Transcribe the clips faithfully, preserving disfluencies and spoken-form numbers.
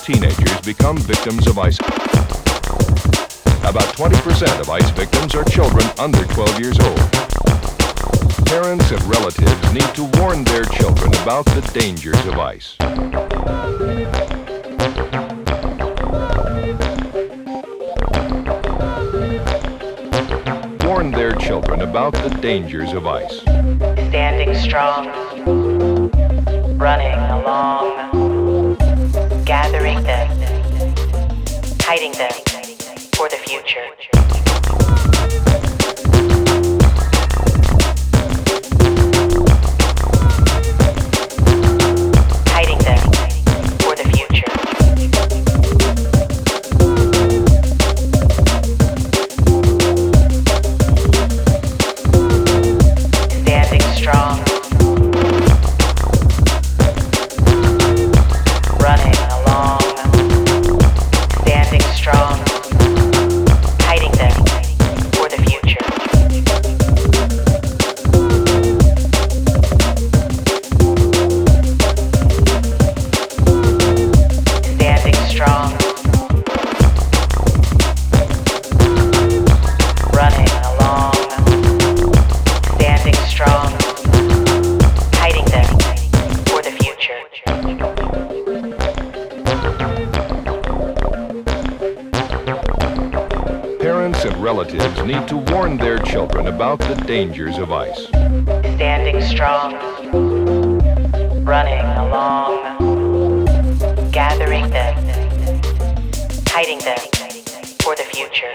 teenagers become victims of ice. About twenty percent of ice victims are children under twelve years old. Parents and relatives need to warn their children about the dangers of ice. Warn their children about the dangers of ice. Standing strong, running along, gathering them, hiding them for the future. Relatives need to warn their children about the dangers of ice. Standing strong, running along, gathering them, hiding them for the future.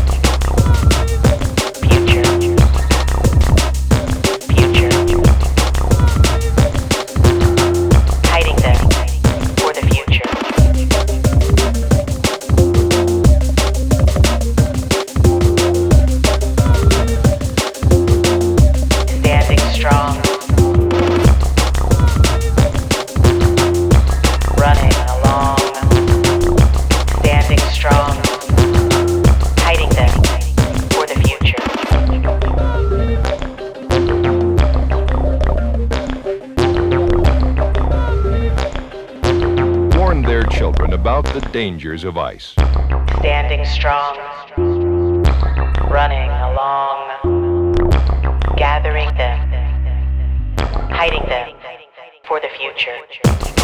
About the dangers of ice. Standing strong, running along, gathering them, hiding them for the future.